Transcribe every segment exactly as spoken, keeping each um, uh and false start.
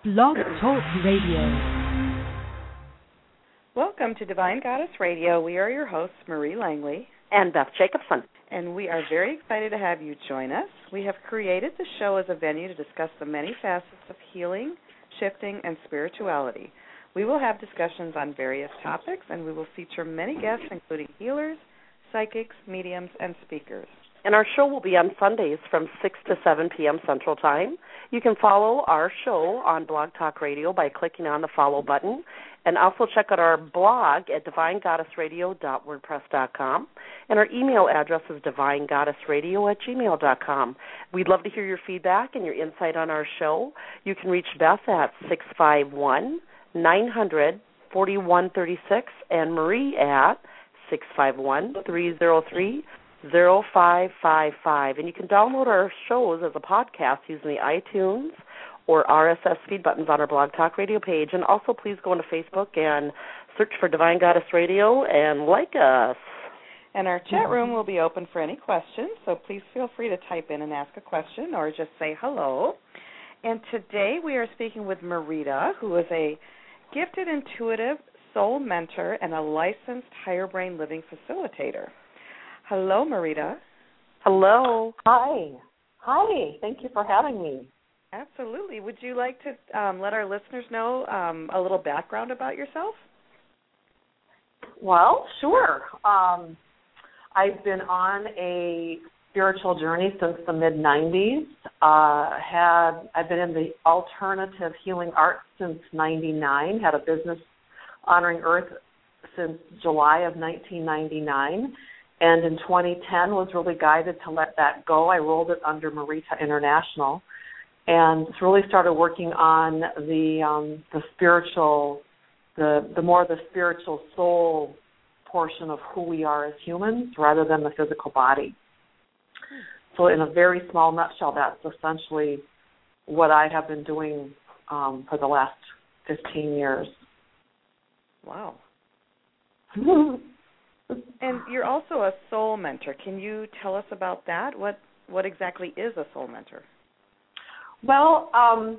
Blog Talk Radio. Welcome to Divine Goddess Radio. We are your hosts, Marie Langley and Beth Jacobson. And we are very excited to have you join us. We have created the show as a venue to discuss the many facets of healing, shifting, and spirituality. We will have discussions on various topics, and we will feature many guests, including healers, psychics, mediums, and speakers. And our show will be on Sundays from six to seven p.m. Central Time. You can follow our show on Blog Talk Radio by clicking on the follow button, and also check out our blog at divine goddess radio dot wordpress dot com. And our email address is divine goddess radio at gmail dot com. We'd love to hear your feedback and your insight on our show. You can reach Beth at six five one, nine hundred, forty-one thirty-six and Marie at six five one, three zero three, zero five five five. And you can download our shows as a podcast using the iTunes or R S S feed buttons on our Blog Talk Radio page. And also please go into Facebook and search for Divine Goddess Radio and like us. And our chat room will be open for any questions, so please feel free to type in and ask a question or just say hello. And today we are speaking with Marita, who is a gifted intuitive soul mentor and a licensed higher brain living facilitator. Hello, Marita. Hello. Hi. Hi. Thank you for having me. Absolutely. Would you like to um, let our listeners know um, a little background about yourself? Well, sure. Um, I've been on a spiritual journey since the mid nineties. Uh, had I've been in the alternative healing arts since ninety-nine. Had a business honoring Earth since July of nineteen ninety-nine. And in twenty ten was really guided to let that go. I rolled it under Marita International, and really started working on the um, the spiritual, the the more the spiritual soul portion of who we are as humans, rather than the physical body. So, in a very small nutshell, that's essentially what I have been doing um, for the last fifteen years. Wow. And you're also a soul mentor. Can you tell us about that? What what exactly is a soul mentor? Well, um,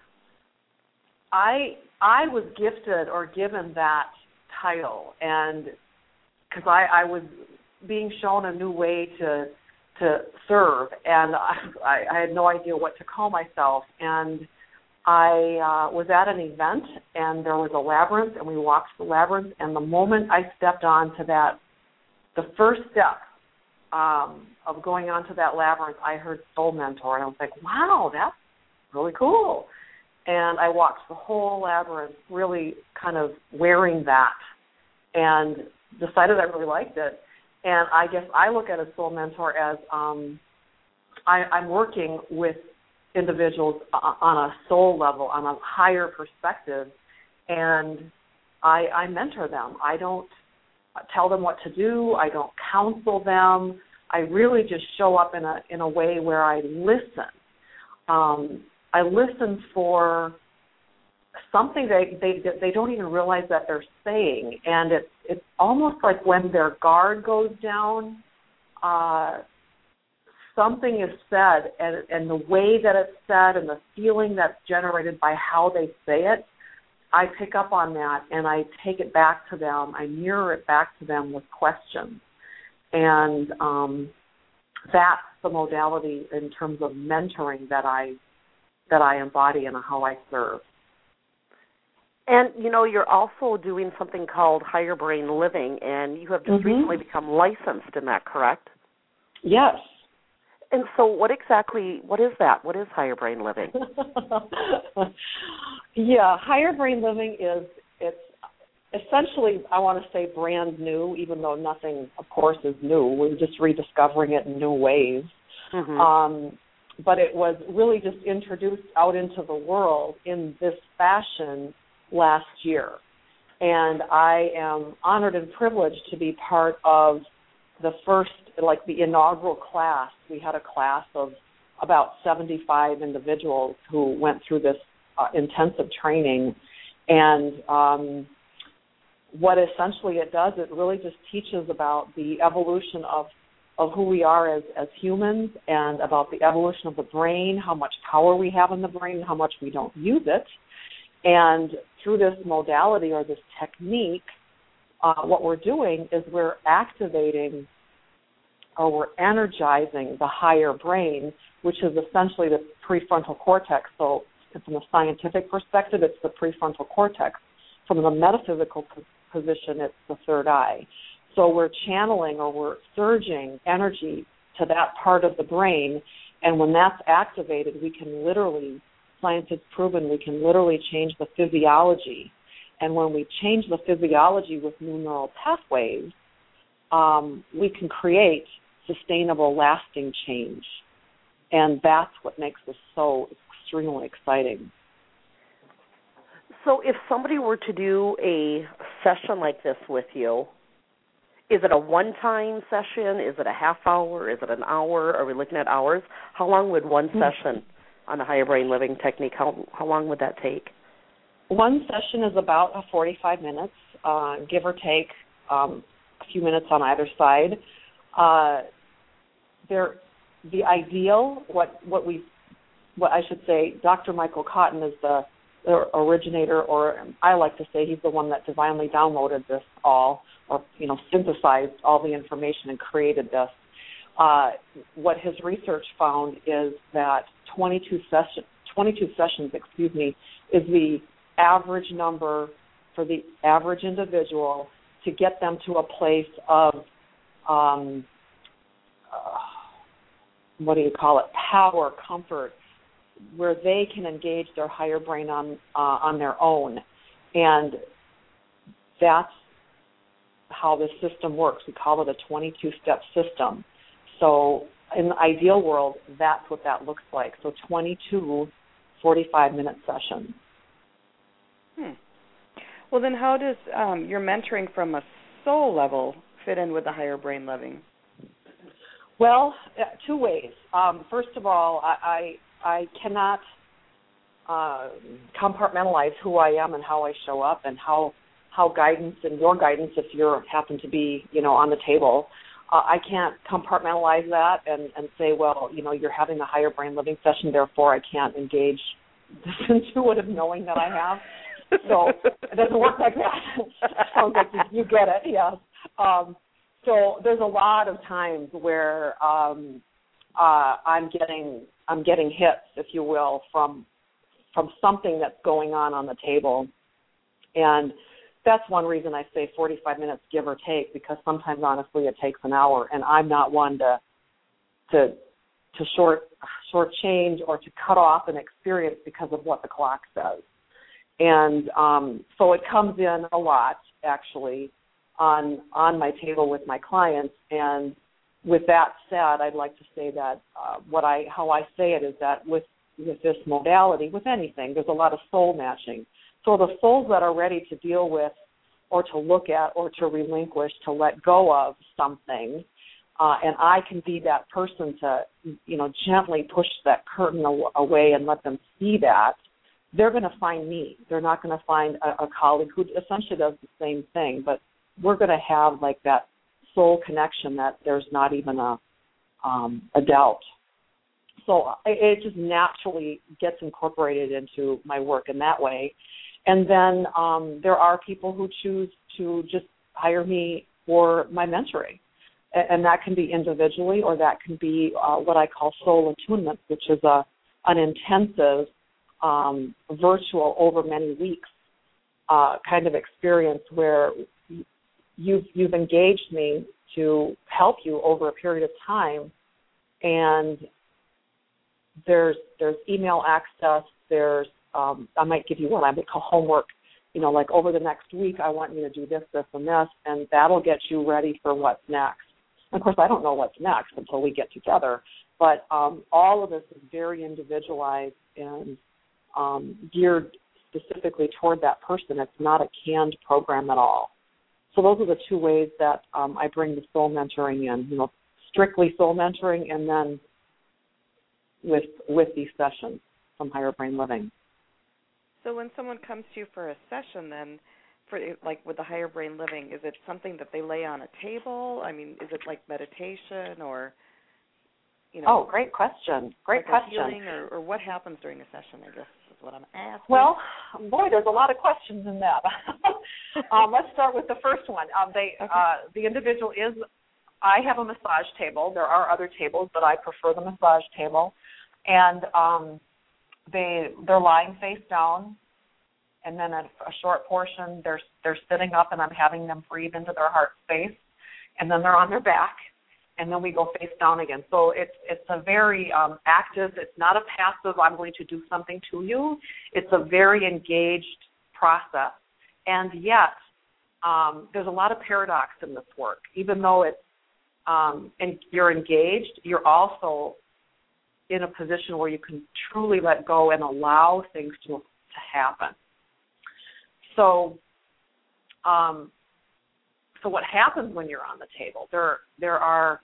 I I was gifted or given that title, and because I, I was being shown a new way to to serve, and I, I had no idea what to call myself. And I uh, was at an event, and there was a labyrinth, and we walked the labyrinth, and the moment I stepped onto that, the first step um, of going onto that labyrinth, I heard Soul Mentor, and I was like, wow, that's really cool. And I walked the whole labyrinth really kind of wearing that, and decided I really liked it. And I guess I look at a Soul Mentor as um, I, I'm working with individuals on a soul level, on a higher perspective, and I, I mentor them. I don't tell them what to do. I don't counsel them. I really just show up in a in a way where I listen. Um, I listen for something they, they they don't even realize that they're saying, and it's it's almost like when their guard goes down. Uh, Something is said, and, and the way that it's said and the feeling that's generated by how they say it, I pick up on that, and I take it back to them. I mirror it back to them with questions. And um, that's the modality in terms of mentoring that I that I embody and how I serve. And, you know, you're also doing something called Higher Brain Living, and you have just mm-hmm. recently become licensed in that, correct? Yes. And so what exactly, what is that? What is Higher Brain Living? Yeah, Higher Brain Living is, it's essentially, I want to say brand new, even though nothing, of course, is new. We're just rediscovering it in new ways. Mm-hmm. Um, but it was really just introduced out into the world in this fashion last year. And I am honored and privileged to be part of the first, like the inaugural class. We had a class of about seventy-five individuals who went through this uh, intensive training. And um, what essentially it does, it really just teaches about the evolution of of who we are as, as humans and about the evolution of the brain, how much power we have in the brain, how much we don't use it. And through this modality or this technique, uh, what we're doing is we're activating or we're energizing the higher brain, which is essentially the prefrontal cortex. So from a scientific perspective, it's the prefrontal cortex. From the metaphysical position, it's the third eye. So we're channeling or we're surging energy to that part of the brain, and when that's activated, we can literally, science has proven, we can literally change the physiology. And when we change the physiology with new neural pathways, um, we can create sustainable, lasting change. And that's what makes this so extremely exciting. So if somebody were to do a session like this with you, is it a one-time session? Is it a half hour? Is it an hour? Are we looking at hours? How long would one session on the higher brain living technique, how, how long would that take? One session is about forty-five minutes, uh, give or take um, a few minutes on either side. Uh, there, the ideal, what what we, what I should say, Doctor Michael Cotton is the, the originator, or I like to say he's the one that divinely downloaded this all, or you know, synthesized all the information and created this. Uh, what his research found is that twenty-two sessions, twenty-two sessions, excuse me, is the average number for the average individual to get them to a place of, um, uh, what do you call it, power, comfort, where they can engage their higher brain on uh, on their own. And that's how this system works. We call it a twenty-two step system. So in the ideal world, that's what that looks like. So twenty-two forty-five minute sessions. Hmm. Well, then how does um, your mentoring from a soul level fit in with the higher brain living? Well, uh, two ways. Um, first of all, I, I, I cannot uh, compartmentalize who I am and how I show up and how how guidance and your guidance, if you happen to be, you know, on the table, uh, I can't compartmentalize that and, and say, well, you know, you're having a higher brain living session, therefore I can't engage this intuitive knowing that I have. So it doesn't work like that. Sounds like you, you get it, yes. Um, so there's a lot of times where um, uh, I'm getting I'm getting hits, if you will, from from something that's going on on the table, and that's one reason I say forty-five minutes, give or take, because sometimes honestly it takes an hour, and I'm not one to to to short short change or to cut off an experience because of what the clock says. And um, so it comes in a lot, actually, on on my table with my clients. And with that said, I'd like to say that uh, what I how I say it is that with with this modality, with anything, there's a lot of soul matching. So the souls that are ready to deal with or to look at or to relinquish, to let go of something, uh, and I can be that person to, you know, gently push that curtain aw- away and let them see that, they're going to find me. They're not going to find a, a colleague who essentially does the same thing, but we're going to have like that soul connection that there's not even a um, a doubt. So it, it just naturally gets incorporated into my work in that way. And then um, there are people who choose to just hire me for my mentoring. And, and that can be individually, or that can be uh, what I call soul attunement, which is a an intensive um, virtual over many weeks uh, kind of experience where you've, you've engaged me to help you over a period of time. And there's there's email access, there's Um, I might give you what I would call homework, you know, like over the next week, I want you to do this, this, and this, and that'll get you ready for what's next. And of course, I don't know what's next until we get together, but um, all of this is very individualized and um, geared specifically toward that person. It's not a canned program at all. So those are the two ways that um, I bring the soul mentoring in, you know, strictly soul mentoring, and then with with these sessions from Higher Brain Living. So when someone comes to you for a session, then for like with the higher brain living, is it something that they lay on a table? I mean, is it like meditation or, you know? Oh, great question. Great like question. A healing or, or what happens during a session, I guess is what I'm asking. Well, boy, there's a lot of questions in that. um, let's start with the first one. Um, they, okay. uh, the individual is, I have a massage table. There are other tables, but I prefer the massage table. And um, they, they're lying face down. And then a, a short portion, they're they're sitting up, and I'm having them breathe into their heart space, and then they're on their back, and then we go face down again. So it's it's a very um, active. It's not a passive. I'm going to do something to you. It's a very engaged process, and yet um, there's a lot of paradox in this work. Even though it's um, and you're engaged, you're also in a position where you can truly let go and allow things to to happen. So, um, so what happens when you're on the table? There, there are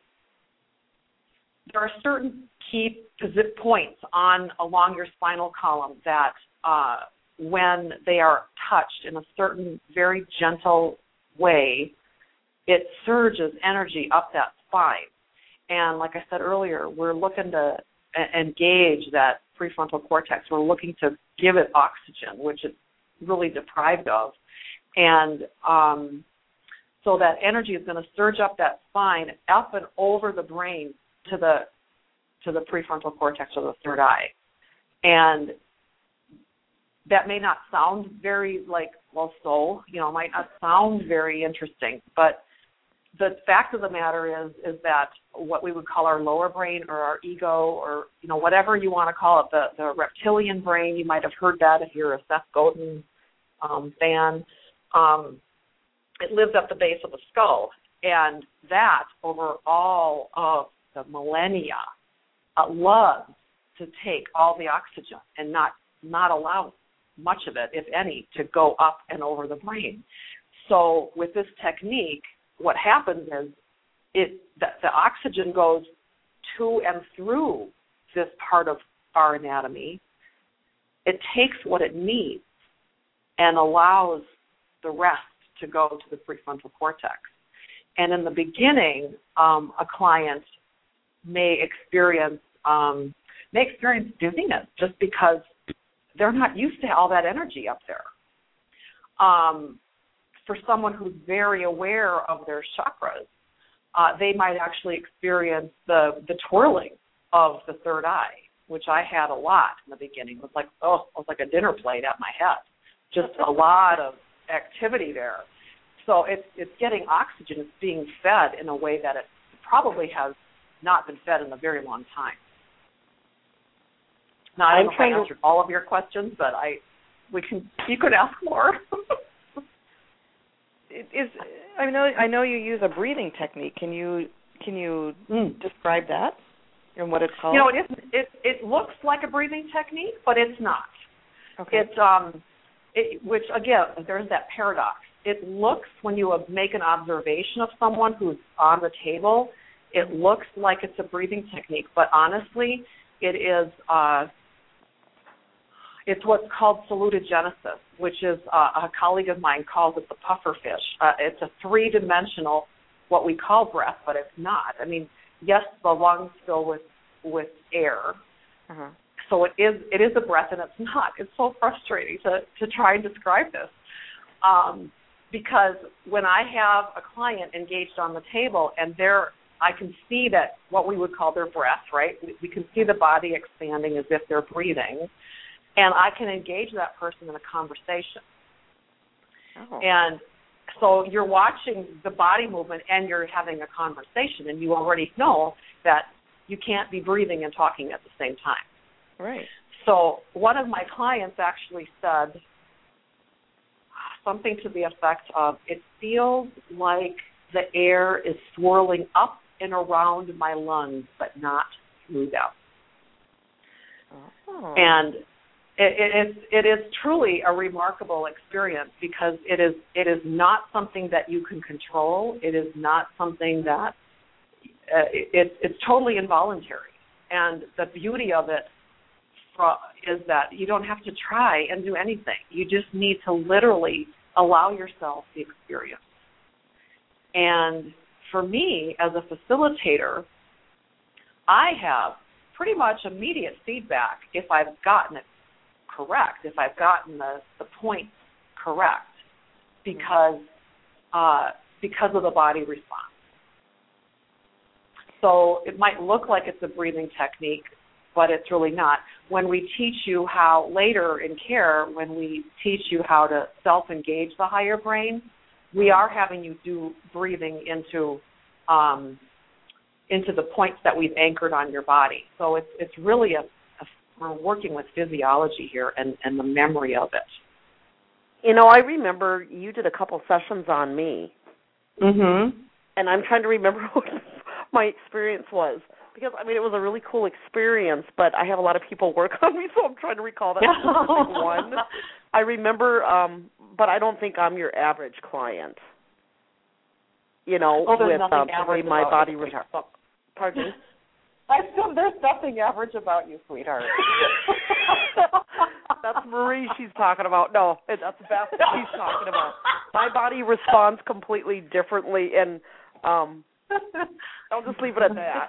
there are certain key points on along your spinal column that, uh, when they are touched in a certain very gentle way, it surges energy up that spine. And like I said earlier, we're looking to a- engage that prefrontal cortex. We're looking to give it oxygen, which it's really deprived of, and um, so that energy is going to surge up that spine, up and over the brain to the to the prefrontal cortex or the third eye, and that may not sound very like well, so you know, might not sound very interesting, but the fact of the matter is is that what we would call our lower brain or our ego or, you know, whatever you want to call it, the, the reptilian brain, you might have heard that if you're a Seth Godin um, fan, um, it lives at the base of the skull. And that, over all of the millennia, uh, loves to take all the oxygen and not, not allow much of it, if any, to go up and over the brain. So with this technique, what happens is it the, the oxygen goes to and through this part of our anatomy. It takes what it needs and allows the rest to go to the prefrontal cortex. And in the beginning, um, a client may experience um, may experience dizziness just because they're not used to all that energy up there. Um, for someone who's very aware of their chakras, uh, they might actually experience the, the twirling of the third eye, which I had a lot in the beginning. It was like, oh, it was like a dinner plate at my head. Just a lot of activity there. So it's it's getting oxygen. It's being fed in a way that it probably has not been fed in a very long time. Now, I don't know if I answered all of your questions, but I we can you could ask more. It is I know I know you use a breathing technique. Can you can you mm. describe that and what it's called? You know, it is it it looks like a breathing technique, but it's not. Okay. It's um, it, which again, there's that paradox. It looks, when you make an observation of someone who's on the table, it looks like it's a breathing technique, but honestly, it is. Uh, It's what's called salutogenesis, which is uh, a colleague of mine calls it the puffer fish. Uh, it's a three-dimensional, what we call breath, but it's not. I mean, yes, the lungs fill with with air, uh-huh. so it is it is a breath, and it's not. It's so frustrating to to try and describe this, um, because when I have a client engaged on the table and they're I can see that what we would call their breath, right? We, we can see the body expanding as if they're breathing. And I can engage that person in a conversation. Oh. And so you're watching the body movement and you're having a conversation, and you already know that you can't be breathing and talking at the same time. Right. So one of my clients actually said something to the effect of, it feels like the air is swirling up and around my lungs, but not through them. Oh. And It, it is it is truly a remarkable experience, because it is it is not something that you can control. It is not something that uh, it, it's totally involuntary. And the beauty of it is that you don't have to try and do anything. You just need to literally allow yourself the experience. And for me, as a facilitator, I have pretty much immediate feedback if I've gotten it correct, if I've gotten the, the points correct, because uh, because of the body response. So it might look like it's a breathing technique, but it's really not. When we teach you how, later in care, when we teach you how to self-engage the higher brain, we are having you do breathing into um, into the points that we've anchored on your body. So it's it's really a, a we're working with physiology here and, and the memory of it. You know, I remember you did a couple sessions on me. Mm-hmm. And I'm trying to remember what my experience was. Because, I mean, it was a really cool experience, but I have a lot of people work on me, so I'm trying to recall that specific one. I remember, um, but I don't think I'm your average client. You know, oh, with um, the way my body responds. Pardon me? I still, there's nothing average about you, sweetheart. That's Marie she's talking about. No, that's Beth she's talking about. My body responds completely differently, and um, I'll just leave it at that.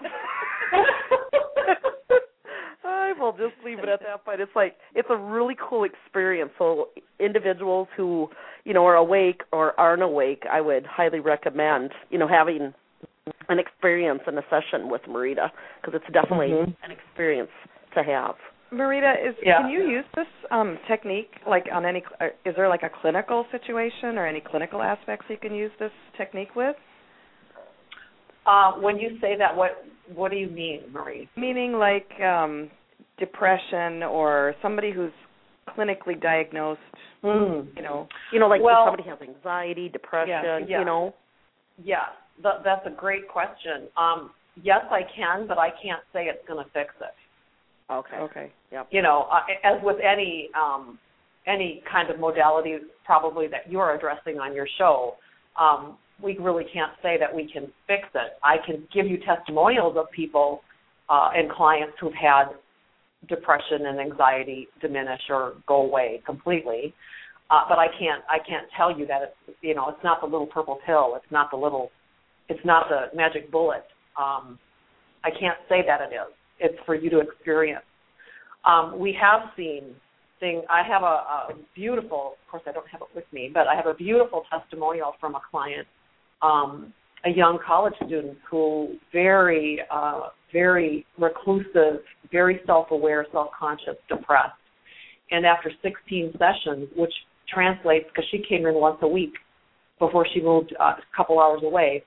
I will just leave it at that. But it's like, it's a really cool experience. So individuals who, you know, are awake or aren't awake, I would highly recommend, you know, having an experience in a session with Marita, because it's definitely mm-hmm. an experience to have. Marita, is yeah. can you use this um, technique like on any? Is there like a clinical situation or any clinical aspects you can use this technique with? Uh, when you say that, what what do you mean, Marie? Meaning like um, depression or somebody who's clinically diagnosed. Mm. You know, you know, like well, if somebody has anxiety, depression. Yeah, yeah. You know. Yeah, th- that's a great question. Um, yes, I can, but I can't say it's going to fix it. Okay. Okay. Yep. You know, uh, as with any um, any kind of modality, probably that you're addressing on your show, um, we really can't say that we can fix it. I can give you testimonials of people uh, and clients who've had depression and anxiety diminish or go away completely, uh, but I can't I can't tell you that it's you know it's not the little purple pill. It's not the little it's not the magic bullet. Um, I can't say that it is. It's for you to experience. Um, we have seen things. I have a, a beautiful, of course I don't have it with me, but I have a beautiful testimonial from a client, um, a young college student who very, uh, very reclusive, very self-aware, self-conscious, depressed. And after sixteen sessions, which translates, because she came in once a week before she moved uh, a couple hours away,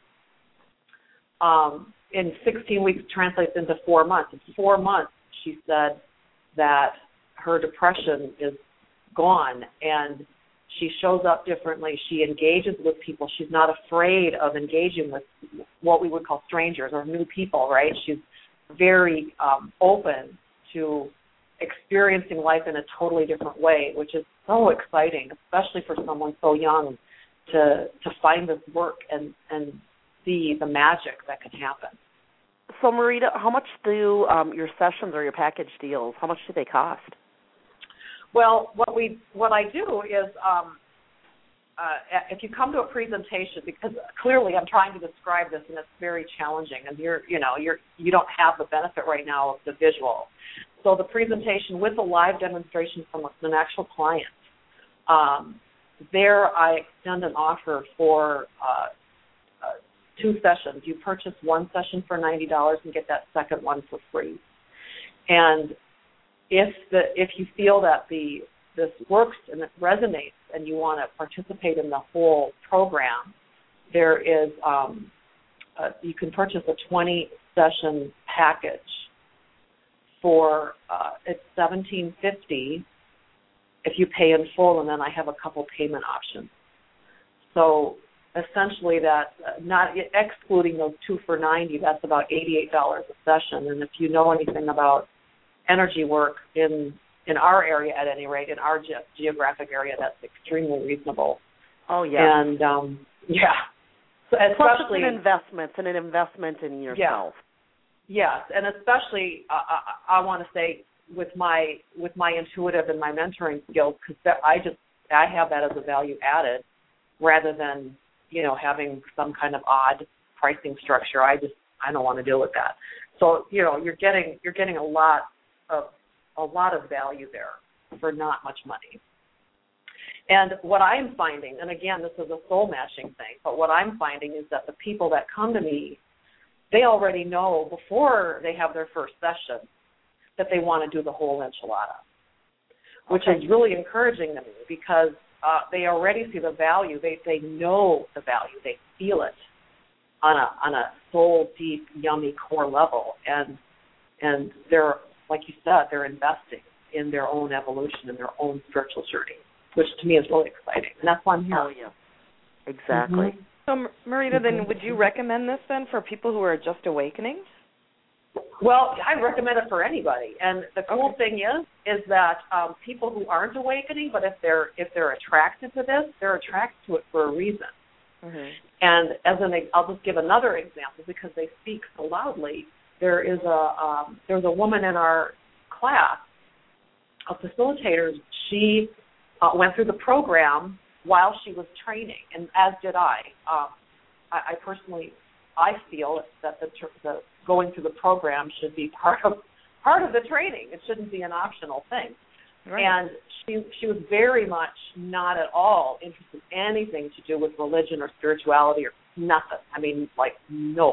um, in sixteen weeks translates into four months. In four months, she said that her depression is gone and she shows up differently. She engages with people. She's not afraid of engaging with what we would call strangers or new people, right? She's very um, open to experiencing life in a totally different way, which is so exciting, especially for someone so young to to find this work and, and see the magic that can happen. So, Marita, how much do um, your sessions or your package deals, how much do they cost? Well, what we what I do is um, uh, if you come to a presentation, because clearly I'm trying to describe this and it's very challenging, and you're you know you're you don't have the benefit right now of the visual. So the presentation with a live demonstration from an actual client, um, there I extend an offer for uh, uh, two sessions. You purchase one session for ninety dollars and get that second one for free. And if the if you feel that the this works and it resonates and you want to participate in the whole program, there is um, uh, you can purchase a twenty session package for uh, it's seventeen fifty if you pay in full, and then I have a couple payment options. So essentially, that uh, not excluding those two for ninety, that's about eighty-eight dollars a session. And if you know anything about energy work in in our area, at any rate, in our ge- geographic area, that's extremely reasonable. Oh yeah, and um, yeah, so plus especially it's an investment and an investment in yourself. Yeah. Yes, and especially uh, I, I want to say with my with my intuitive and my mentoring skills, because I just I have that as a value added. rather than, you know, having some kind of odd pricing structure. I just, I don't want to deal with that. So, you know, you're getting, you're getting a lot of, a lot of value there for not much money. And what I'm finding, and again, this is a soul matching thing, but what I'm finding is that the people that come to me, they already know before they have their first session that they want to do the whole enchilada, which okay. is really encouraging to me because uh, they already see the value. They they know the value. They feel it on a on a soul deep, yummy core level, and and they're, like you said, they're investing in their own evolution and their own spiritual journey, which to me is really exciting, and that's why I'm here. Oh yeah, exactly. Mm-hmm. So, Marita, then would you recommend this then for people who are just awakening? Well, I recommend it for anybody. And the cool okay. thing is, is that um, people who aren't awakening, but if they're if they're attracted to this, they're attracted to it for a reason. Mm-hmm. And as an, I'll just give another example because they speak so loudly. There is a um, there's a woman in our class, a facilitator. She uh, went through the program while she was training, and as did I. Um, I, I personally, I feel that the, the going through the program should be part of part of the training. It shouldn't be an optional thing. Right. And she she was very much not at all interested in anything to do with religion or spirituality or nothing. I mean, like, no.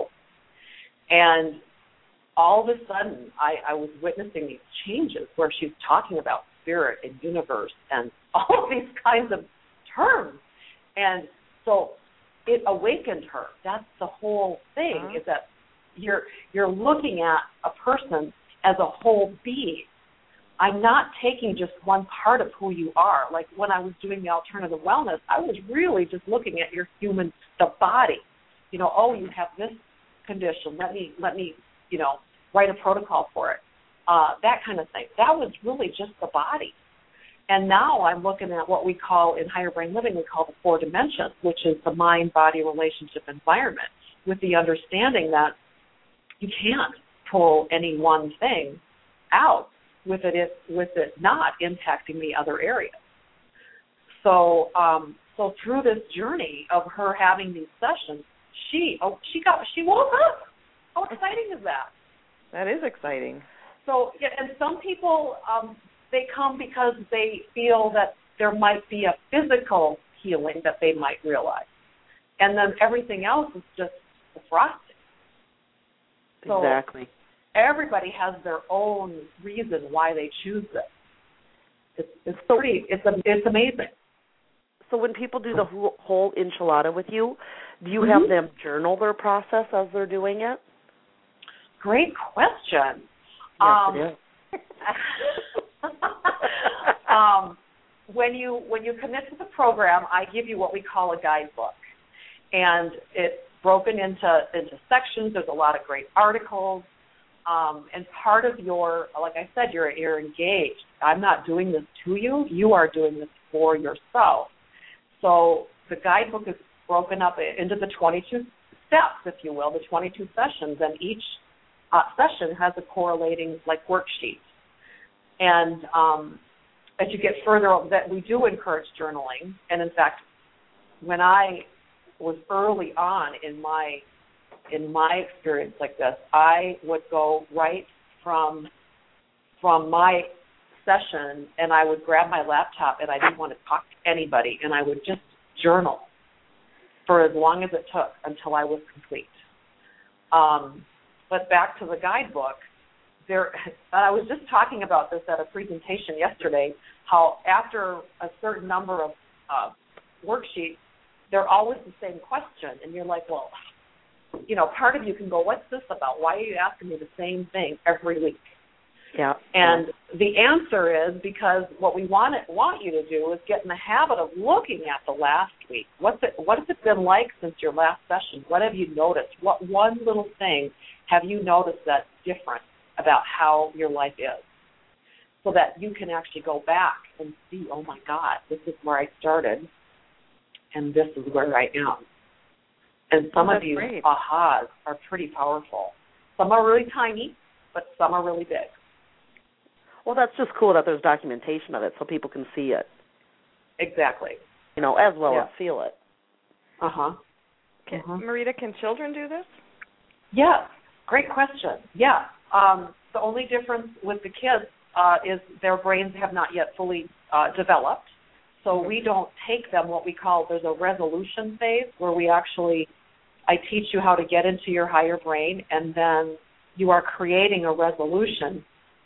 And all of a sudden, I, I was witnessing these changes where she's talking about spirit and universe and all of these kinds of terms. And so it awakened her. That's the whole thing, uh-huh. is that you're you're looking at a person as a whole being. I'm not taking just one part of who you are. Like when I was doing the alternative wellness, I was really just looking at your human, the body. You know, oh, you have this condition. Let me, let me, you know, write a protocol for it. Uh, that kind of thing. That was really just the body. And now I'm looking at what we call, in higher brain living, we call the four dimensions, which is the mind, body, relationship, environment, with the understanding that you can't pull any one thing out with it, it with it not impacting the other areas. So, um, so through this journey of her having these sessions, she oh she got she woke up. How exciting is that? That is exciting. So, yeah, and some people um, they come because they feel that there might be a physical healing that they might realize, and then everything else is just the frosting. So exactly. Everybody has their own reason why they choose this. It's, it's pretty. It's it's amazing. So when people do the whole enchilada with you, do you mm-hmm. have them journal their process as they're doing it? Great question. Yes, um, it is. um, when you when you commit to the program, I give you what we call a guidebook, and it's broken into into sections. There's a lot of great articles, um, and part of your, like I said, you're you're engaged. I'm not doing this to you. You are doing this for yourself. So the guidebook is broken up into the twenty-two steps, if you will, the twenty-two sessions, and each uh, session has a correlating like worksheet. And um, as you get further, that we do encourage journaling. And in fact, when I was early on in my in my experience like this, I would go right from from my session, and I would grab my laptop, and I didn't want to talk to anybody, and I would just journal for as long as it took until I was complete. Um, but back to the guidebook, there. I was just talking about this at a presentation yesterday, how after a certain number of uh, worksheets, they're always the same question, and you're like, well, you know, part of you can go, what's this about? Why are you asking me the same thing every week? Yeah. And the answer is because what we want it, want you to do is get in the habit of looking at the last week. What's it, what has it been like since your last session? What have you noticed? What one little thing have you noticed that's different about how your life is? So that you can actually go back and see, oh, my God, this is where I started, and this is where I am. And some oh, of you great. ahas are pretty powerful. Some are really tiny, but some are really big. Well, that's just cool that there's documentation of it so people can see it. Exactly. You know, as well yeah. as feel it. Uh-huh. Can, uh-huh. Marita, can children do this? Yes. Great question. Yeah. Um, the only difference with the kids uh, is their brains have not yet fully uh, developed. So mm-hmm. we don't take them what we call, there's a resolution phase where we actually, I teach you how to get into your higher brain, and then you are creating a resolution.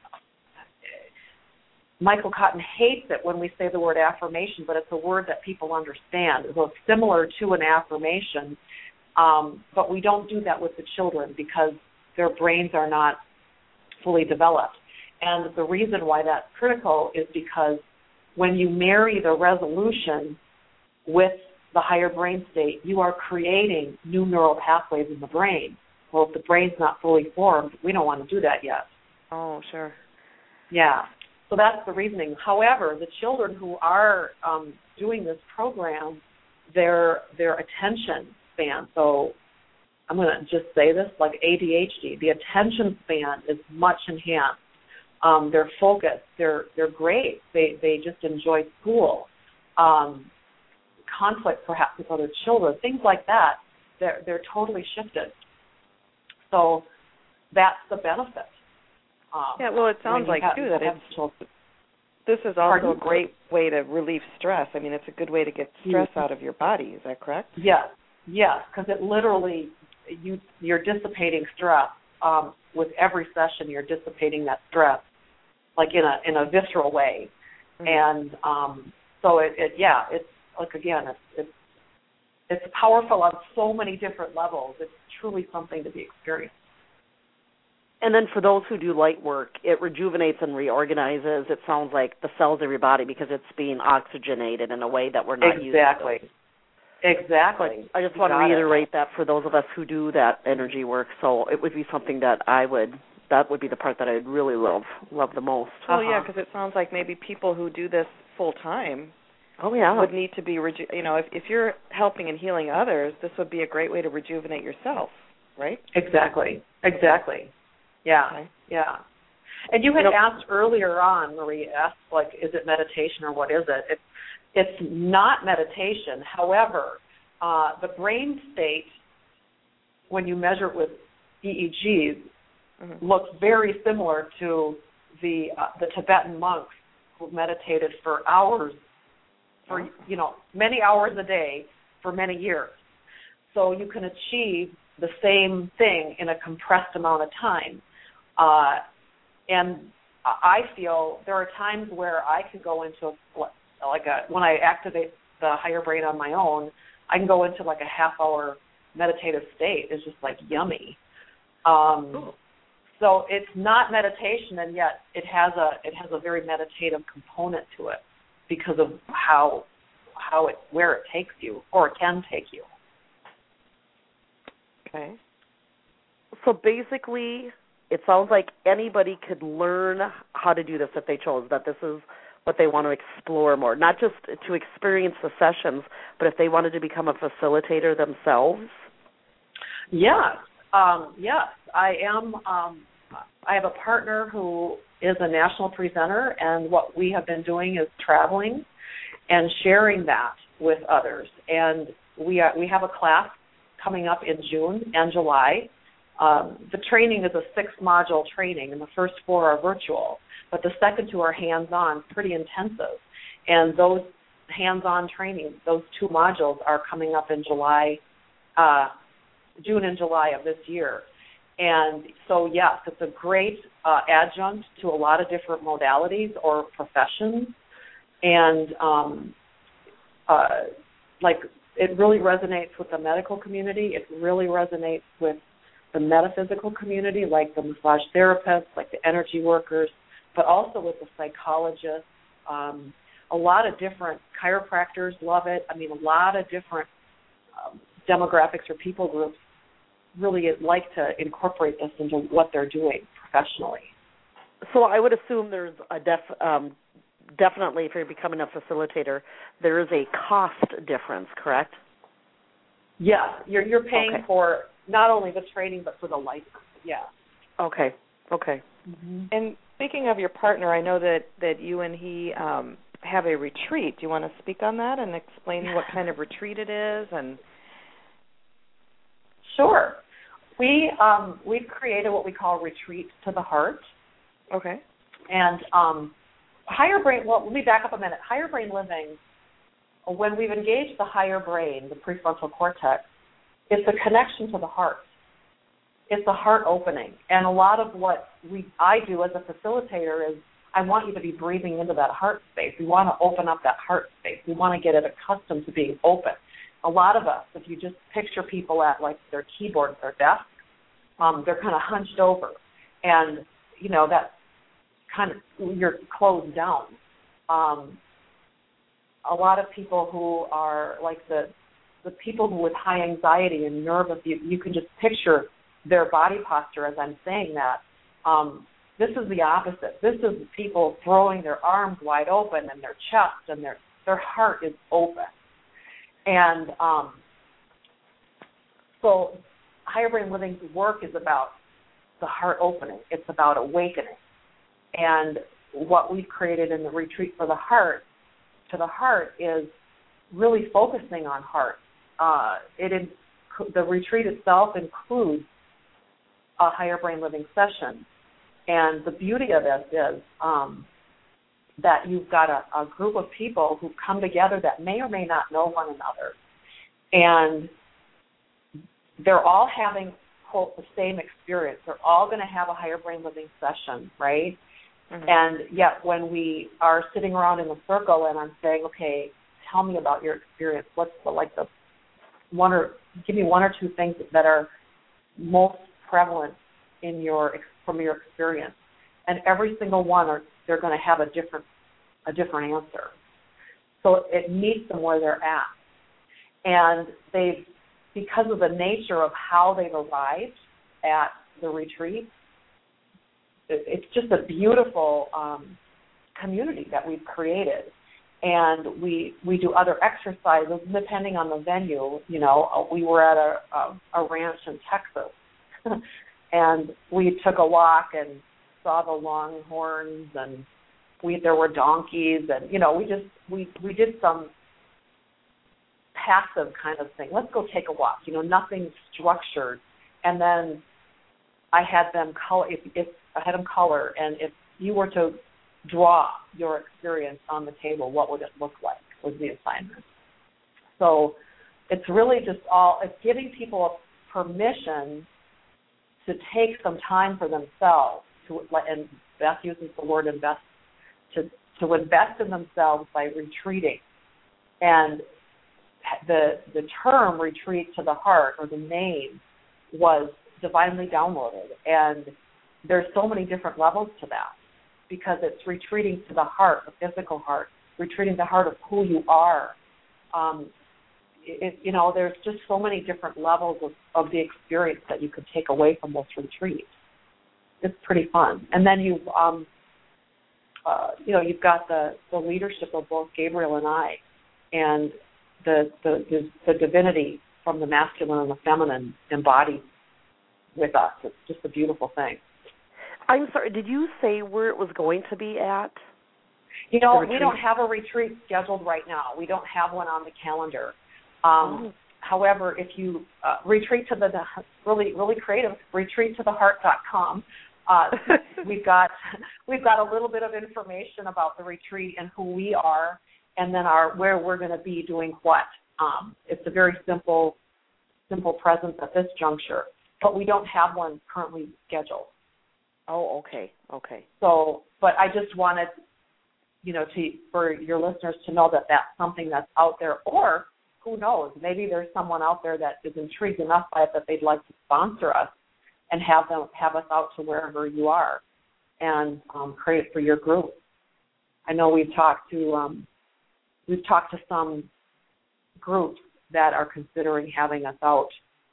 Michael Cotton hates it when we say the word affirmation, but it's a word that people understand. So it's similar to an affirmation, um, but we don't do that with the children because their brains are not fully developed. And the reason why that's critical is because when you marry the resolution with the higher brain state, you are creating new neural pathways in the brain. Well, if the brain's not fully formed, we don't want to do that yet. Oh, sure. Yeah. So that's the reasoning. However, the children who are um, doing this program, their their attention span, so I'm going to just say this, like A D H D, the attention span is much enhanced. Um, their focus, they're they're great. They they just enjoy school. Um, conflict perhaps with other children, things like that. They're they're totally shifted. So that's the benefit. Um, yeah, well, it sounds like, have, too, that it's, children. this is also Pardon? a great way to relieve stress. I mean, it's a good way to get stress mm-hmm. out of your body. Is that correct? Yes, yes, because it literally, you, you're dissipating stress. Um, with every session, you're dissipating that stress, like in a in a visceral way. Mm-hmm. And um, so, it, it yeah, it's, like, again, it's, it's, it's powerful on so many different levels. It's truly something to be experienced. And then for those who do light work, it rejuvenates and reorganizes, it sounds like, the cells of your body because it's being oxygenated in a way that we're not exactly. used to. Exactly. I just you want to reiterate it. that for those of us who do that energy work. So it would be something that I would, that would be the part that I'd really love, love the most. Oh, uh-huh. yeah, because it sounds like maybe people who do this full time oh, yeah. would need to be, reju- you know, if, if you're helping and healing others, this would be a great way to rejuvenate yourself, right? Exactly. Exactly. Yeah, okay. yeah. And you had you know, asked earlier on, Marie, asked, like, is it meditation or what is it? It's, it's not meditation. However, uh, the brain state, when you measure it with E E Gs, mm-hmm. looks very similar to the uh, the Tibetan monks who meditated for hours, for, you know, many hours a day for many years. So you can achieve the same thing in a compressed amount of time. Uh, and I feel there are times where I can go into a, like a, when I activate the higher brain on my own, I can go into like a half hour meditative state. It's just like yummy. Um, so it's not meditation, and yet it has a it has a very meditative component to it because of how how it where it takes you or it can take you. Okay. So basically, it sounds like anybody could learn how to do this if they chose, that this is what they want to explore more, not just to experience the sessions, but if they wanted to become a facilitator themselves. Yes, um, yes. I am. Um, I have a partner who is a national presenter, and what we have been doing is traveling and sharing that with others. And we are, we have a class coming up in June and July. Um, the training is a six-module training, and the first four are virtual, but the second two are hands-on, pretty intensive. And those hands-on training, those two modules are coming up in July, uh, June and July of this year. And so, yes, it's a great uh, adjunct to a lot of different modalities or professions. And, um, uh, like, it really resonates with the medical community. It really resonates with the metaphysical community, like the massage therapists, like the energy workers, but also with the psychologists. Um, a lot of different chiropractors love it. I mean, a lot of different um, demographics or people groups really like to incorporate this into what they're doing professionally. So I would assume there's a def, um, definitely, if you're becoming a facilitator, there is a cost difference, correct? Yes, you're you're paying okay. for not only the training but for the license. Yeah. Okay. Okay. Mm-hmm. And speaking of your partner, I know that, that you and he um, have a retreat. Do you want to speak on that and explain what kind of retreat it is and Sure. We um, we've created what we call Retreat to the Heart. Okay. And um, higher brain, well, let me back up a minute. Higher brain living, when we've engaged the higher brain, the prefrontal cortex, it's a connection to the heart. It's a heart opening. And a lot of what we I do as a facilitator is I want you to be breathing into that heart space. We want to open up that heart space. We want to get it accustomed to being open. A lot of us, if you just picture people at like their keyboard, their desk, um, they're kind of hunched over. And, you know, that kind of, you're closed down. Um, a lot of people who are like the the people who with high anxiety and nervous, you, you can just picture their body posture as I'm saying that. Um, this is the opposite. This is people throwing their arms wide open and their chest and their, their heart is open. And um, so higher brain living's work is about the heart opening. It's about awakening. And what we've created in the Retreat for the Heart, to the Heart, is really focusing on heart. Uh, it in, the retreat itself includes a higher brain living session. And the beauty of it is um, that you've got a, a group of people who come together that may or may not know one another. And they're all having, quote, the same experience. They're all going to have a higher brain living session, right? Mm-hmm. And yet when we are sitting around in a circle and I'm saying, okay, tell me about your experience. What's the, like the one or, give me one or two things that are most prevalent in your from your experience. And every single one, are they're going to have a different a different answer. So it meets them where they're at. And they've, because of the nature of how they've arrived at the retreat, it's just a beautiful um, community that we've created. And we we do other exercises depending on the venue. You know, we were at a, a, a ranch in Texas, and we took a walk and saw the longhorns, and we there were donkeys, and you know, we just we we did some passive kind of thing. Let's go take a walk. You know, nothing structured. And then I had them color. If, if I had them color, and if you were to draw your experience on the table, what would it look like, was the assignment. So it's really just all, it's giving people permission to take some time for themselves, to, and Beth uses the word invest, to, to invest in themselves by retreating. And the the term Retreat to the Heart, or the name, was divinely downloaded. And there's so many different levels to that, because it's retreating to the heart, the physical heart, retreating to the heart of who you are. Um, it, you know, there's just so many different levels of, of the experience that you could take away from this retreat. It's pretty fun. And then you've, um, uh, you know, you've got the, the leadership of both Gabriel and I, and the, the the the divinity from the masculine and the feminine embodied with us. It's just a beautiful thing. I'm sorry, did you say where it was going to be at? You know, we don't have a retreat scheduled right now. We don't have one on the calendar. Um, oh. However, if you uh, retreat to the, really, really creative, retreat to the heart dot com, uh, we've got we've got a little bit of information about the retreat and who we are, and then our where we're going to be doing what. Um, it's a very simple, simple presence at this juncture, but we don't have one currently scheduled. Oh, okay, okay. So, but I just wanted, you know, to for your listeners to know that that's something that's out there. Or who knows, maybe there's someone out there that is intrigued enough by it that they'd like to sponsor us and have them have us out to wherever you are and um, create for your group. I know we've talked to um, we've talked to some groups that are considering having us out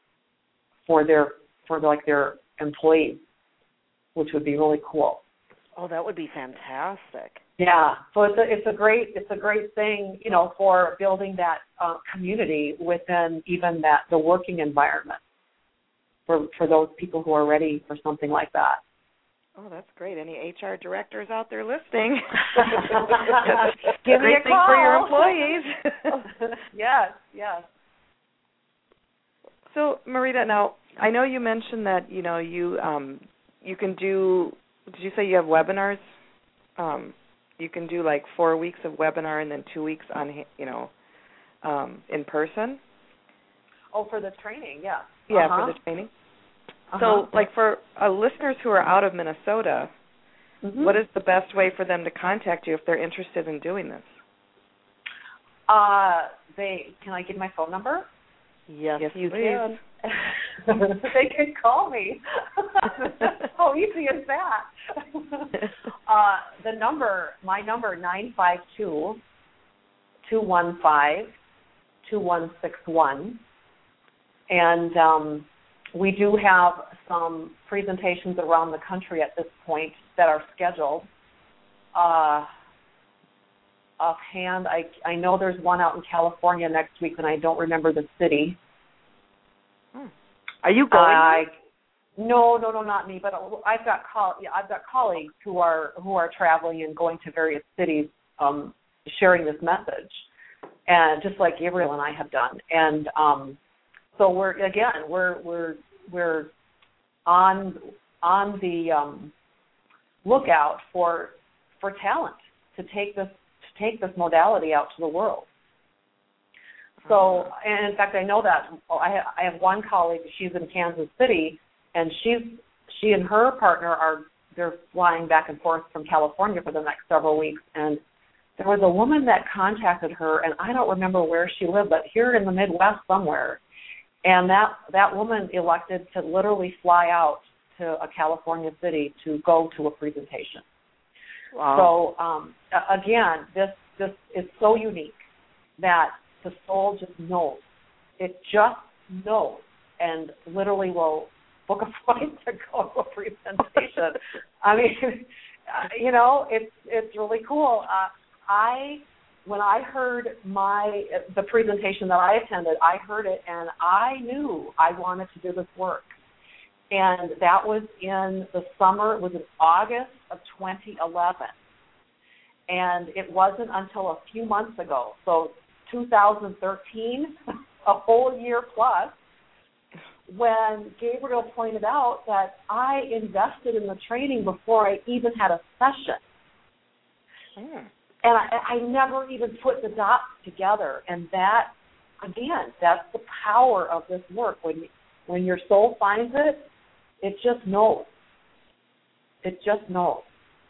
for their for like their employees, which would be really cool. Oh, that would be fantastic. Yeah, so it's a it's a great it's a great thing, you know, for building that uh, community within even that the working environment for for those people who are ready for something like that. Oh, that's great. Any H R directors out there listening? Give me a call for your employees. Yes, yes. So, Marita, now I know you mentioned that you know you um, you can do. Did you say you have webinars? Um, you can do like four weeks of webinar and then two weeks on you know um, in person. Oh, for the training, yeah. Yeah, uh-huh. for the training. Uh-huh. So, like for uh, listeners who are out of Minnesota, mm-hmm. what is the best way for them to contact you if they're interested in doing this? Uh, they can I give my phone number? Yes, yes you please. can. They can call me. How easy is that? uh, the number, my number, nine five two, two one five, two one six one. And um, we do have some presentations around the country at this point that are scheduled. Uh, offhand, I, I know there's one out in California next week, and I don't remember the city. Hmm. Are you going? I, no, no, no, not me. But I've got coll- yeah, I've got colleagues who are who are traveling and going to various cities, um, sharing this message, and just like Gabriel and I have done. And um, so we're again we're we're we're on on the um, lookout for for talent to take this to take this modality out to the world. So, and in fact, I know that I have, I have one colleague. She's in Kansas City, and she's she and her partner are they're flying back and forth from California for the next several weeks. And there was a woman that contacted her, and I don't remember where she lived, but here in the Midwest somewhere. And that that woman elected to literally fly out to a California city to go to a presentation. Wow. So um, again, this this is so unique that the soul just knows. It just knows and literally will book a flight to go to a presentation. I mean, you know, it's it's really cool. Uh, I when I heard my the presentation that I attended, I heard it and I knew I wanted to do this work. And that was in the summer. It was in August of twenty eleven. And it wasn't until a few months ago, so two thousand thirteen, a whole year plus, when Gabriel pointed out that I invested in the training before I even had a session. Mm. And I, I never even put the dots together. And that, again, that's the power of this work. When, when your soul finds it, it just knows. It just knows.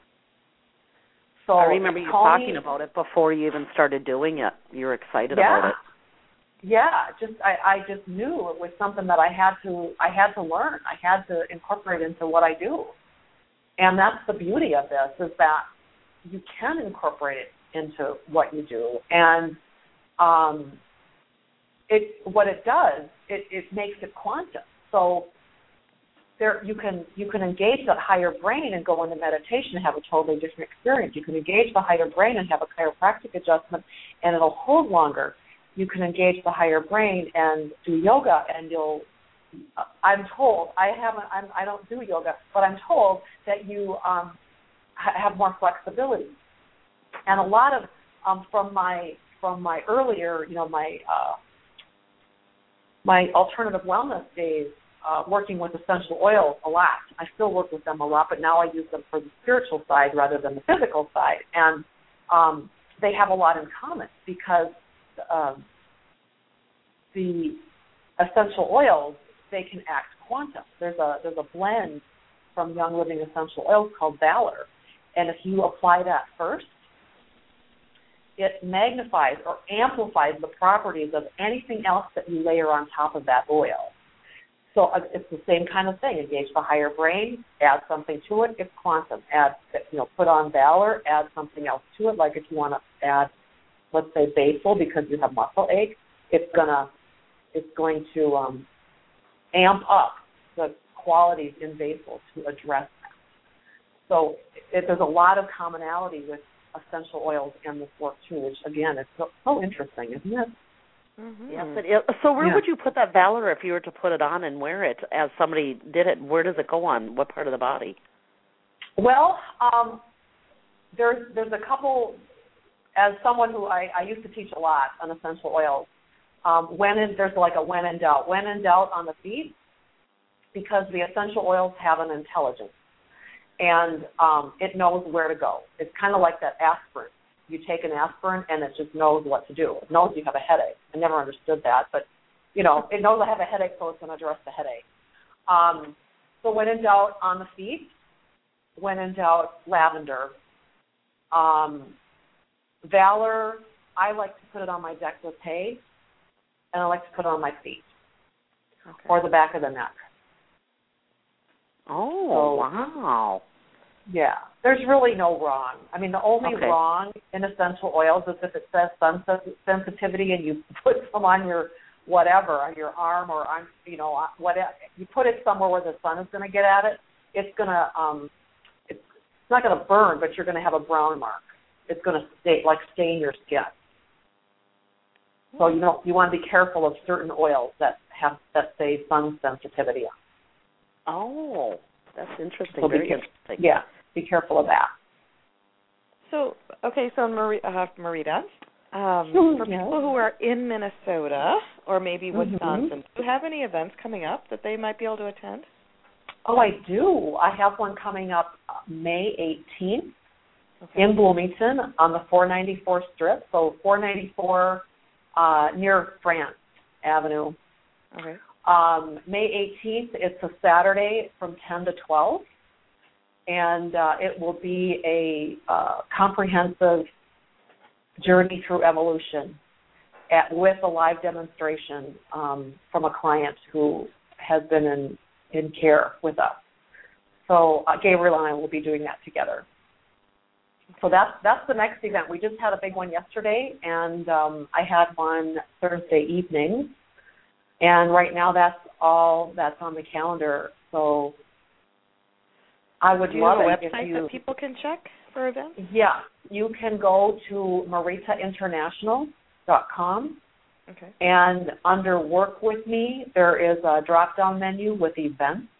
So I remember you talking me, about it before you even started doing it. You were excited yeah, about it. Yeah, just I, I just knew it was something that I had to I had to learn. I had to incorporate into what I do. And that's the beauty of this, is that you can incorporate it into what you do. And um, it what it does, it, it makes it quantum. So There, you can you can engage that higher brain and go into meditation and have a totally different experience. You can engage the higher brain and have a chiropractic adjustment, and it'll hold longer. You can engage the higher brain and do yoga, and you'll. I'm told I haven't. I'm, I don't do yoga, but I'm told that you um, ha- have more flexibility. And a lot of um, from my from my earlier, you know, my uh, my alternative wellness days. Uh, working with essential oils a lot. I still work with them a lot, but now I use them for the spiritual side rather than the physical side. And um, they have a lot in common because um, the essential oils, they can act quantum. There's a there's a blend from Young Living Essential Oils called Valor. And if you apply that first, it magnifies or amplifies the properties of anything else that you layer on top of that oil. So uh, it's the same kind of thing. Engage the higher brain, add something to it, it's quantum. Add, you know, put on Valor, add something else to it. Like if you want to add, let's say, basil because you have muscle ache, it's gonna, it's going to um, amp up the qualities in basil to address that. So it, there's a lot of commonality with essential oils and this work too, which again is so, so interesting, isn't it? Mm-hmm. Yes, it is. So where yeah. would you put that Valor if you were to put it on and wear it as somebody did it? Where does it go on? What part of the body? Well, um, there's there's a couple, as someone who I, I used to teach a lot on essential oils, Um, when in, there's like a when in doubt. When in doubt on the feet, because the essential oils have an intelligence, and um, it knows where to go. It's kind of like that aspirin. You take an aspirin, and it just knows what to do. It knows you have a headache. I never understood that, but, you know, it knows I have a headache, so it's going to address the headache. Um, so when in doubt, on the feet. When in doubt, lavender. Um, Valor, I like to put it on my décolleté, and I like to put it on my feet, okay, or the back of the neck. Oh, so, wow. Yeah. There's really no wrong. I mean, the only okay. wrong in essential oils is if it says sun sensitivity and you put some on your whatever, on your arm or on, you know, whatever. You put it somewhere where the sun is going to get at it, it's going to, um, it's, it's not going to burn, but you're going to have a brown mark. It's going to stay, like stain your skin. So, you know, you want to be careful of certain oils that have, that say sun sensitivity on. Oh, that's interesting. So Very be, interesting. Yeah, be careful of that. So, okay, so Marie, uh, Marita, um, Mm, for yes. people who are in Minnesota or maybe Wisconsin, Mm-hmm. do you have any events coming up that they might be able to attend? Oh, I do. I have one coming up May eighteenth okay. in Bloomington on the four ninety-four strip. So four ninety-four uh, near France Avenue. Okay. Um, May eighteenth, it's a Saturday from ten to twelve, and uh, it will be a uh, comprehensive journey through evolution at, with a live demonstration um, from a client who has been in, in care with us. So uh, Gabriel and I will be doing that together. So that's, that's the next event. We just had a big one yesterday, and um, I had one Thursday evening. And right now, that's all that's on the calendar. So I would Do you love have a it website if you. that people can check for events? Yeah, you can go to marita international dot com. Okay. And under Work With Me, there is a drop-down menu with events.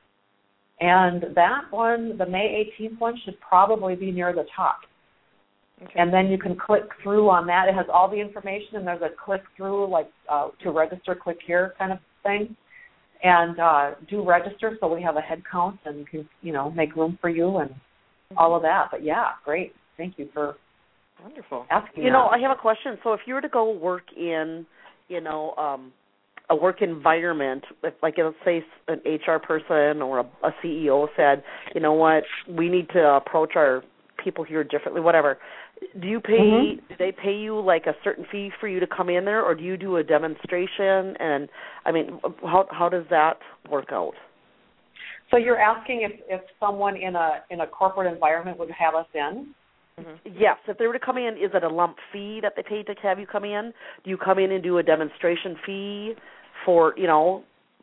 And that one, the May eighteenth one, should probably be near the top. Okay. And then you can click through on that. It has all the information, and there's a click through, like uh, to register, click here kind of thing. And uh, do register so we have a head count and can, you know, make room for you and mm-hmm. all of that. But, yeah, great. Thank you for Wonderful. asking You know, that. I have a question. So if you were to go work in, you know, um, a work environment, if, like let's say an H R person or a, a C E O said, you know what, we need to approach our people here differently, whatever. Do you pay, mm-hmm. do they pay you like a certain fee for you to come in there, or do you do a demonstration? And, I mean, how how does that work out? So you're asking if, if someone in a in a corporate environment would have us in? Mm-hmm. Yes. If they were to come in, is it a lump fee that they pay to have you come in? Do you come in and do a demonstration fee for, you know,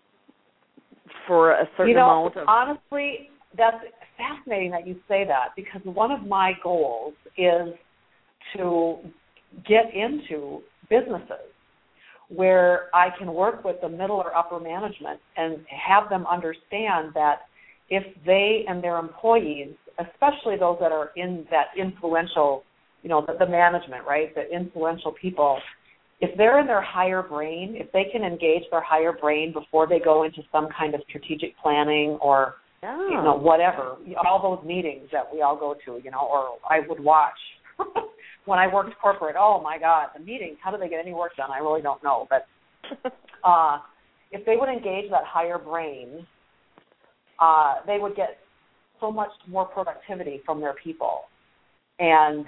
for a certain you know, amount of... honestly, that's fascinating that you say that, because one of my goals is to get into businesses where I can work with the middle or upper management and have them understand that if they and their employees, especially those that are in that influential, you know, the, the management, right, the influential people, if they're in their higher brain, if they can engage their higher brain before they go into some kind of strategic planning or, oh. you know, whatever, all those meetings that we all go to, you know, or I would watch when I worked corporate. Oh, my God, the meetings, how do they get any work done? I really don't know. But uh, if they would engage that higher brain, uh, they would get so much more productivity from their people. And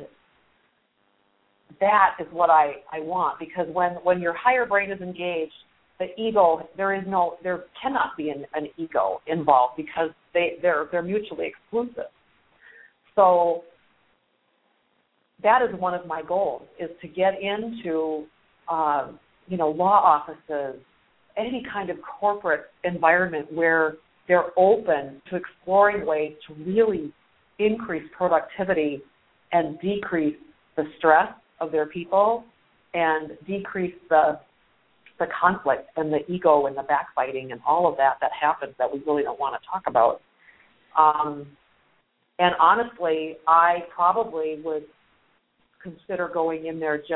that is what I, I want, because when, when your higher brain is engaged, the ego, there is no, there cannot be an, an ego involved because they, they're, they're mutually exclusive. So that is one of my goals, is to get into, uh, you know, law offices, any kind of corporate environment where they're open to exploring ways to really increase productivity and decrease the stress of their people and decrease the the conflict and the ego and the backbiting and all of that that happens that we really don't want to talk about. Um, and honestly, I probably would consider going in there just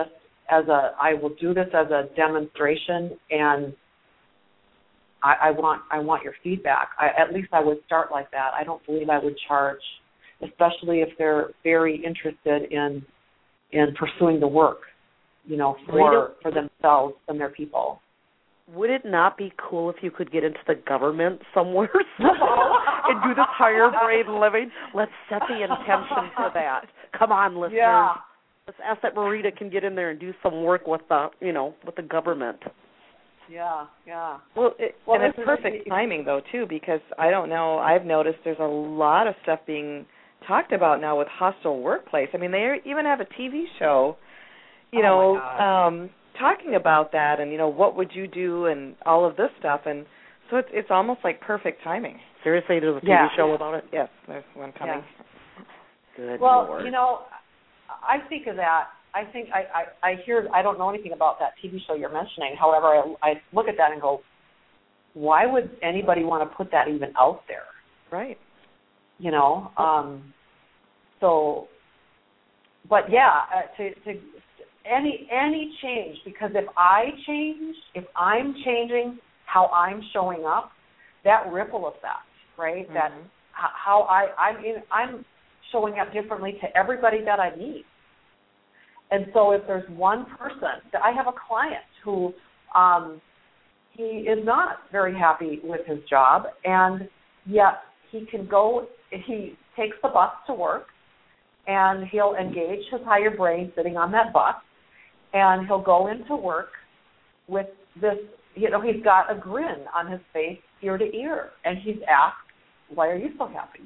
as a I will do this as a demonstration, and I, I want I want your feedback. I, at least I would start like that. I don't believe I would charge, especially if they're very interested in in pursuing the work, you know, for for themselves and their people. Would it not be cool if you could get into the government somewhere and do this higher brain living? Let's set the intention for that. Come on, listeners. Yeah. Let's ask that Marita can get in there and do some work with the, you know, with the government. Yeah, yeah. Well, it, well and it's perfect it, timing, though, too, because I don't know, I've noticed there's a lot of stuff being talked about now with hostile workplace. I mean, they even have a T V show, you oh know, um, talking about that and, you know, what would you do and all of this stuff. And so it's it's almost like perfect timing. Seriously, there's a T V yeah. show about it? Yes, there's one coming. Yeah. Good well, Lord. you know, I think of that. I think I, I, I hear, I don't know anything about that T V show you're mentioning. However, I, I look at that and go, why would anybody want to put that even out there? Right. You know, um, so, but yeah, uh, to, to any any change, because if I change, if I'm changing how I'm showing up, that ripple effect, right? Mm-hmm. That how I I'm in, I'm showing up differently to everybody that I meet. And so if there's one person, I have a client who um, he is not very happy with his job, and yet he can go, he takes the bus to work, and he'll engage his higher brain sitting on that bus, and he'll go into work with this, you know, he's got a grin on his face ear to ear, and he's asked, why are you so happy?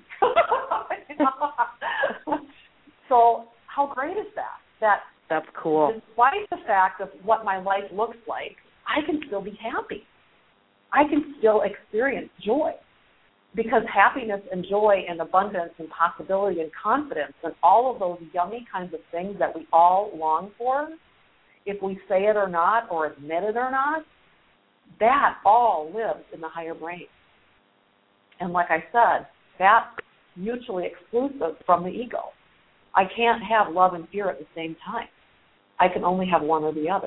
So how great is that? That That's cool. Despite the fact of what my life looks like, I can still be happy. I can still experience joy, because happiness and joy and abundance and possibility and confidence and all of those yummy kinds of things that we all long for, if we say it or not or admit it or not, that all lives in the higher brain. And like I said, that's mutually exclusive from the ego. I can't have love and fear at the same time. I can only have one or the other.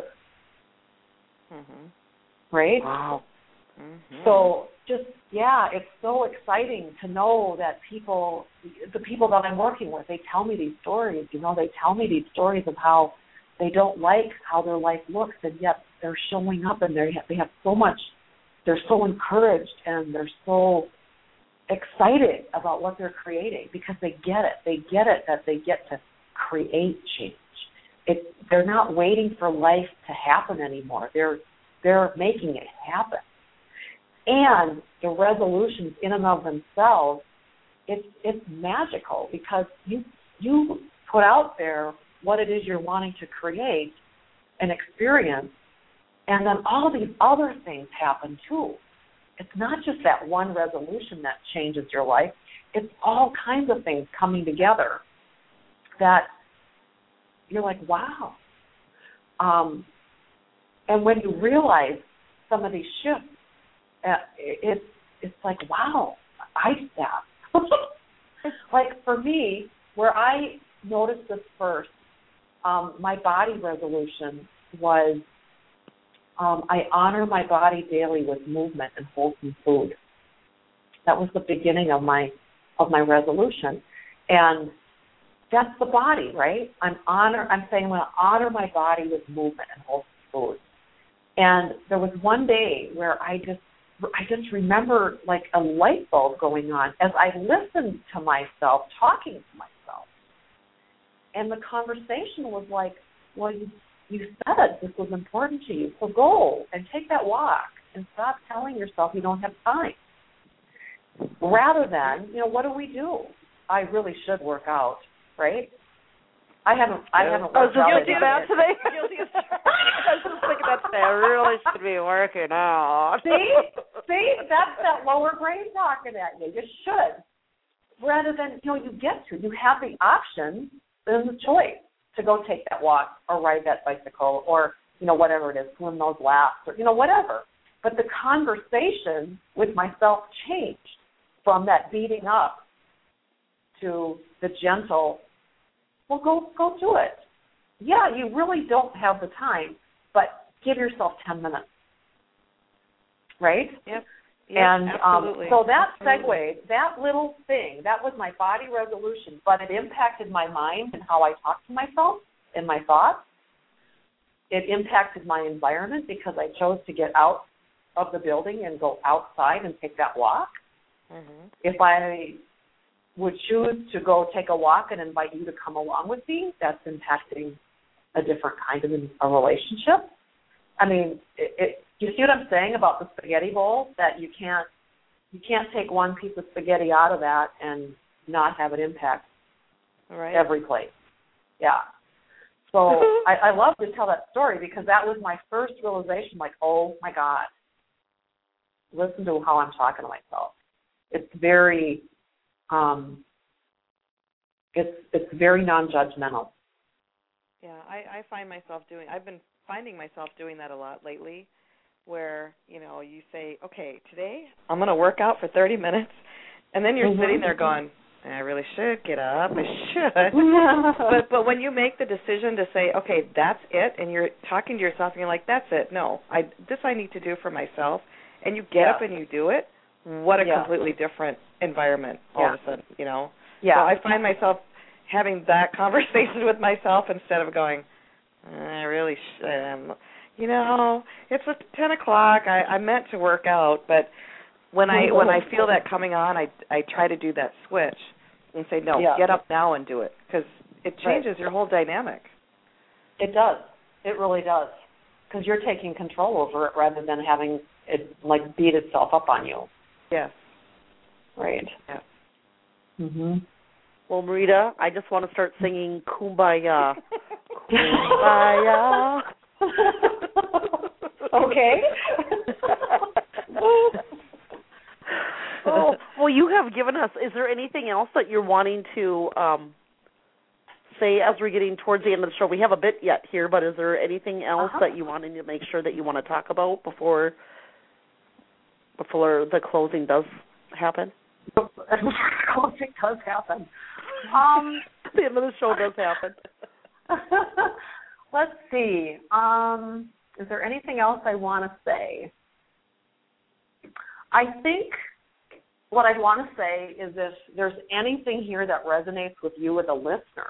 Mm-hmm. Right? Wow. Mm-hmm. So just, yeah, it's so exciting to know that people, the people that I'm working with, they tell me these stories. You know, they tell me these stories of how they don't like how their life looks, and yet they're showing up, and they have, they have so much, they're so encouraged, and they're so excited about what they're creating, because they get it. They get it that they get to create change. It, they're not waiting for life to happen anymore. They're they're making it happen. And the resolutions in and of themselves, it's it's magical, because you you put out there what it is you're wanting to create and experience, and then all these other things happen too. It's not just that one resolution that changes your life. It's all kinds of things coming together that you're like, wow. Um, and when you realize some of these shifts, uh, it's it's like, wow, I step. Like for me, where I noticed this first, um, my body resolution was, Um, I honor my body daily with movement and wholesome food. That was the beginning of my of my resolution, and that's the body, right? I'm honor. I'm saying I'm going to honor my body with movement and wholesome food. And there was one day where I just I just remember like a light bulb going on as I listened to myself talking to myself, and the conversation was like, well, you. You said this was important to you, so go and take that walk and stop telling yourself you don't have time. Rather than, you know, what do we do? I really should work out, right? I haven't. I haven't Oh, worked so out. you'll do that today? I was just thinking that today. I really should be working out. See, see, that's that lower brain talking at you. You should. Rather than, you know, you get to, you have the option and the choice to go take that walk or ride that bicycle or, you know, whatever it is, swim those laps or, you know, whatever. But the conversation with myself changed from that beating up to the gentle, well, go go do it. yeah, you really don't have the time, but give yourself ten minutes, right? Yep. Yep, and absolutely. Um, so that absolutely. segued, that little thing, that was my body resolution, but it impacted my mind and how I talk to myself and my thoughts. It impacted my environment because I chose to get out of the building and go outside and take that walk. Mm-hmm. If I would choose to go take a walk and invite you to come along with me, that's impacting a different kind of a relationship. I mean, it, it, you see what I'm saying about the spaghetti bowl? That you can't you can't take one piece of spaghetti out of that and not have it impact right. every plate. Yeah. So I, I love to tell that story because that was my first realization, like, oh, my God, listen to how I'm talking to myself. It's very, um, it's it's very non-judgmental. Yeah, I, I find myself doing, I've been finding myself doing that a lot lately where, you know, you say, okay, today I'm going to work out for thirty minutes, and then you're mm-hmm. sitting there going, I really should get up, I should. but but when you make the decision to say, okay, that's it, and you're talking to yourself and you're like, that's it, no, I this I need to do for myself, and you get yeah. up and you do it, what a yeah. completely different environment all yeah. of a sudden, you know. Yeah. So I find myself having that conversation with myself instead of going, I really should. You know, it's ten o'clock. I, I meant to work out, but when I when I feel that coming on, I I try to do that switch and say, no, yeah. get up now and do it, because it changes right. your whole dynamic. It does. It really does, because you're taking control over it rather than having it like beat itself up on you. Yes. Right. Yeah. Mhm. Well, Marita, I just want to start singing Kumbaya. Kumbaya. Okay. Oh, well, you have given us, is there anything else that you're wanting to um, say as we're getting towards the end of the show? We have a bit yet here, but is there anything else uh-huh. that you wanted to make sure that you want to talk about before before the closing does happen? Closing does happen. Um, the end of the show does happen. Let's see. Um, is there anything else I want to say? I think what I'd want to say is if there's anything here that resonates with you as a listener,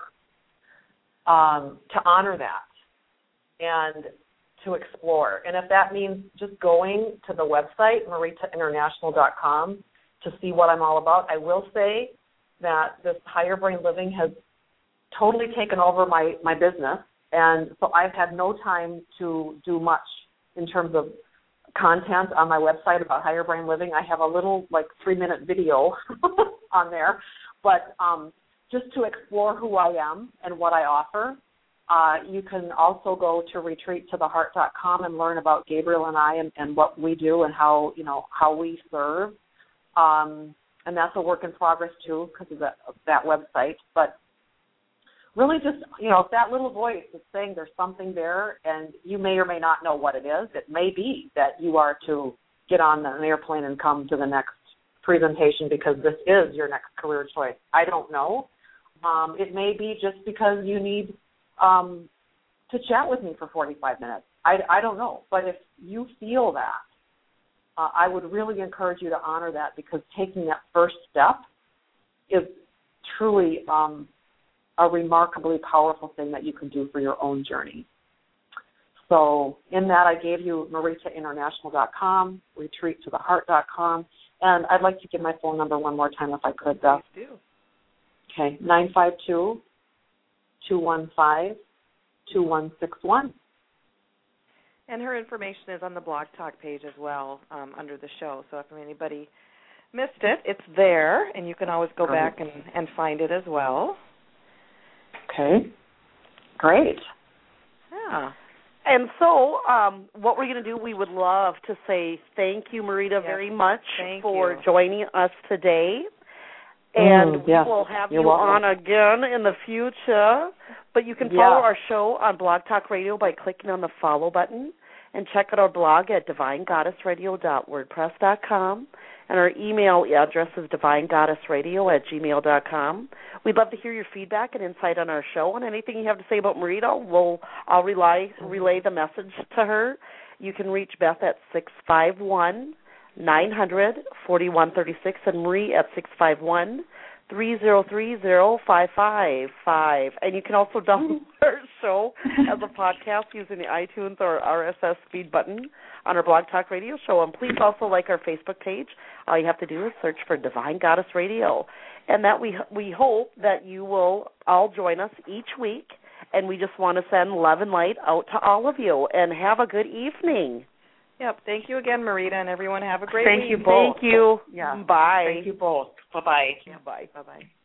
um, to honor that and to explore. And if that means just going to the website, marita international dot com, to see what I'm all about, I will say that this Higher Brain Living has totally taken over my, my business. And so I've had no time to do much in terms of content on my website about Higher Brain Living. I have a little, like, three-minute video on there. But um, just to explore who I am and what I offer, uh, you can also go to retreat to the heart dot com and learn about Gabriel and I and, and what we do and how, you know, how we serve. Um, and that's a work in progress, too, because of that, of that website. But really just, you know, if that little voice is saying there's something there and you may or may not know what it is, it may be that you are to get on an airplane and come to the next presentation because this is your next career choice. I don't know. Um, it may be just because you need um, to chat with me for forty-five minutes. I, I don't know. But if you feel that, uh, I would really encourage you to honor that, because taking that first step is truly um, a remarkably powerful thing that you can do for your own journey. So in that, I gave you marita international dot com, retreat to the heart dot com, and I'd like to give my phone number one more time if I could, Beth. Please do. Okay, nine five two, two one five, two one six one. And her information is on the Blog Talk page as well, um, under the show. So if anybody missed it, it's there, and you can always go Great. back and, and find it as well. Okay, great. Yeah. And so um, what we're going to do, we would love to say thank you, Marita, yes. very much thank for you. joining us today. And mm, yes. we will have You're you welcome. on again in the future. But you can yeah. follow our show on Blog Talk Radio by clicking on the follow button, and check out our blog at divine goddess radio dot wordpress dot com. And our email address is divine goddess radio at gmail dot com. We'd love to hear your feedback and insight on our show, and anything you have to say about Marita, we'll, I'll relay, relay the message to her. You can reach Beth at six five one, nine hundred, forty-one thirty-six and Marie at six five one, three zero three zero, five five five. And you can also download our show as a podcast using the iTunes or R S S feed button on our Blog Talk Radio show. And please also like our Facebook page. All you have to do is search for Divine Goddess Radio. And that we we hope that you will all join us each week. And we just want to send love and light out to all of you. And have a good evening. Yep. Thank you again, Marita, and everyone have a great Thank week. you both. Thank you. Yeah. Bye. Thank you both. Bye-bye. Yeah, bye. Bye-bye.